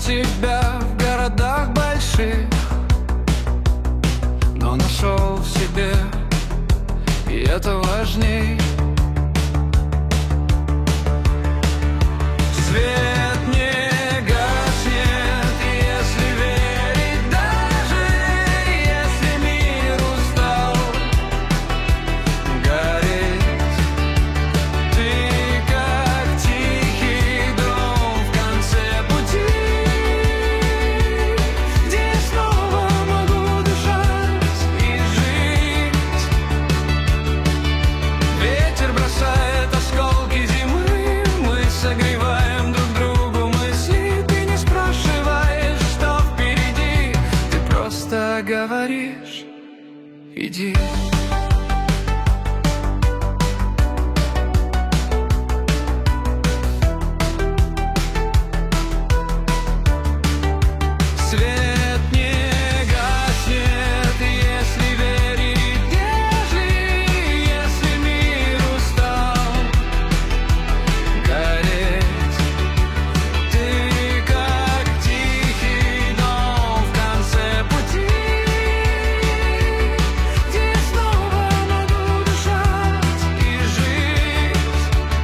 себя в городах больших, но нашел в себе, и это важней. Свет не гаснет, если верить, даже если мир устал гореть. Ты как тихий дом в конце пути, где я снова могу дышать и жить. Ветер бросает осколки зимы, мы согреваем друг другу мысли. Ты не спрашиваешь, что впереди, ты просто говоришь: иди. Свет не гаснет, если верить, если мир устал гореть. Ты как тихий дом в конце пути, где я снова могу дышать и жить.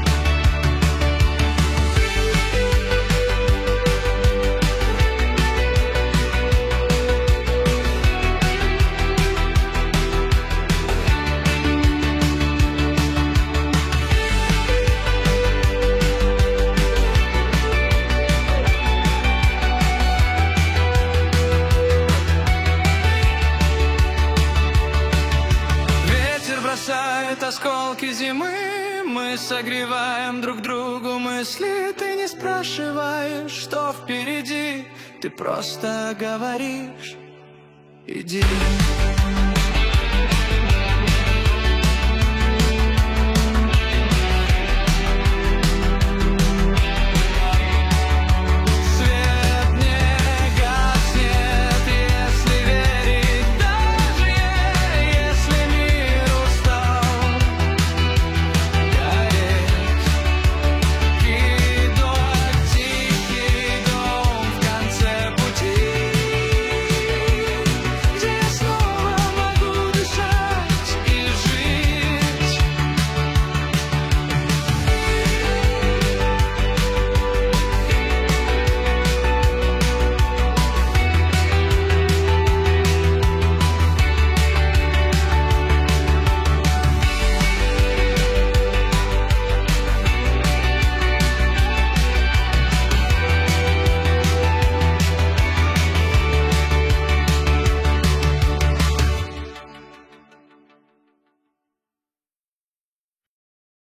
Ветер бросает осколки зимы, мы согреваем друг другу мысли. Ты не спрашиваешь, что впереди, ты просто говоришь: иди.